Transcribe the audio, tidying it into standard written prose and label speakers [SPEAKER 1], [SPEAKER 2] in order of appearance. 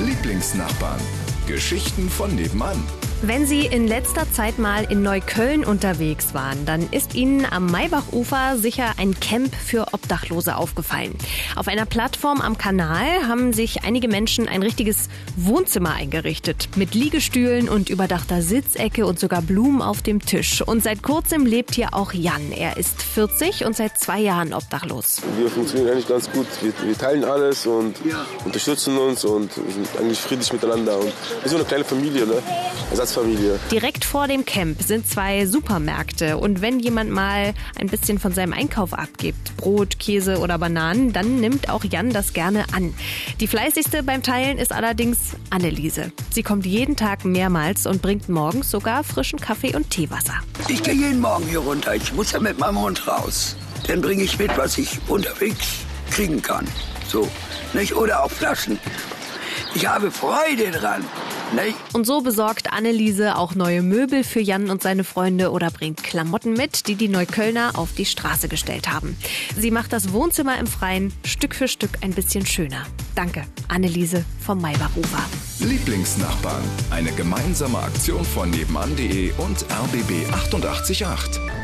[SPEAKER 1] Lieblingsnachbarn. Geschichten von nebenan.
[SPEAKER 2] Wenn Sie in letzter Zeit mal in Neukölln unterwegs waren, dann ist Ihnen am Maybachufer sicher ein Camp für Obdachlose aufgefallen. Auf einer Plattform am Kanal haben sich einige Menschen ein richtiges Wohnzimmer eingerichtet. Mit Liegestühlen und überdachter Sitzecke und sogar Blumen auf dem Tisch. Und seit kurzem lebt hier auch Jan. Er ist 40 und seit 2 Jahren obdachlos.
[SPEAKER 3] Wir funktionieren eigentlich ganz gut. Wir teilen alles und unterstützen uns und sind eigentlich friedlich miteinander. Und wir sind so eine kleine Familie, ne? Ersatzfamilie.
[SPEAKER 2] Direkt vor dem Camp sind 2 Supermärkte. Und wenn jemand mal ein bisschen von seinem Einkauf abgibt, Brot, Käse oder Bananen, dann nimmt auch Jan das gerne an. Die fleißigste beim Teilen ist allerdings Anneliese. Sie kommt jeden Tag mehrmals und bringt morgens sogar frischen Kaffee und Teewasser.
[SPEAKER 4] Ich gehe jeden Morgen hier runter. Ich muss ja mit meinem Hund raus. Dann bringe ich mit, was ich unterwegs kriegen kann. So, nicht? Oder auch Flaschen. Ich habe Freude dran. Nicht?
[SPEAKER 2] Und so besorgt Anneliese auch neue Möbel für Jan und seine Freunde oder bringt Klamotten mit, die die Neuköllner auf die Straße gestellt haben. Sie macht das Wohnzimmer im Freien Stück für Stück ein bisschen schöner. Danke, Anneliese vom Maybachufer.
[SPEAKER 1] Lieblingsnachbarn. Eine gemeinsame Aktion von nebenan.de und RBB 888.